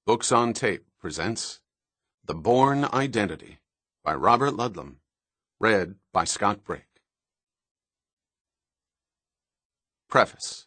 Books on Tape presents The Bourne Identity by Robert Ludlum, read by Scott Brake. Preface.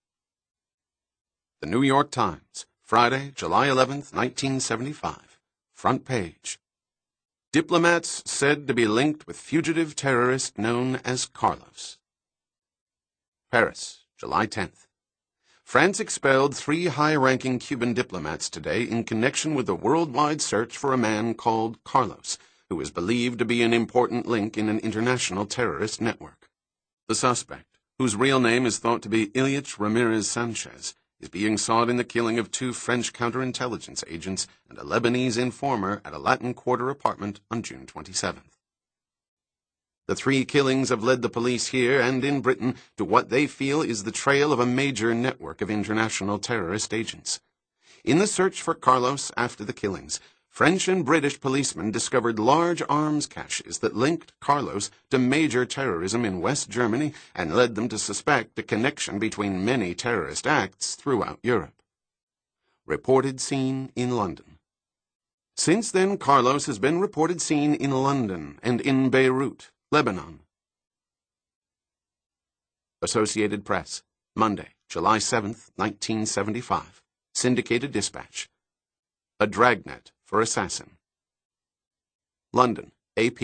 The New York Times, Friday, July 11th, 1975. Front page. Diplomats said to be linked with fugitive terrorist known as Carlos. Paris, July 10th. France expelled 3 high-ranking Cuban diplomats today in connection with the worldwide search for a man called Carlos, who is believed to be an important link in an international terrorist network. The suspect, whose real name is thought to be Ilyich Ramirez Sanchez, is being sought in the killing of 2 French counterintelligence agents and a Lebanese informer at a Latin Quarter apartment on June 27th. The 3 killings have led the police here and in Britain to what they feel is the trail of a major network of international terrorist agents. In the search for Carlos after the killings, French and British policemen discovered large arms caches that linked Carlos to major terrorism in West Germany and led them to suspect a connection between many terrorist acts throughout Europe. Reported seen in London. Since then, Carlos has been reported seen in London and in Beirut, Lebanon. Associated Press, Monday, July 7th, 1975. Syndicated Dispatch. A dragnet for assassin. London, AP.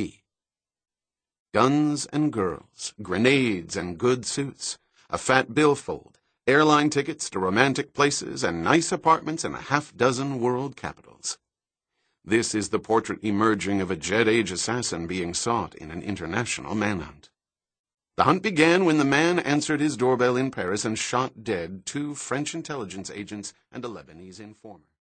Guns and girls, grenades and good suits, a fat billfold, airline tickets to romantic places, and nice apartments in a half-dozen world capitals. This is the portrait emerging of a jet-age assassin being sought in an international manhunt. The hunt began when the man answered his doorbell in Paris and shot dead 2 French intelligence agents and a Lebanese informer.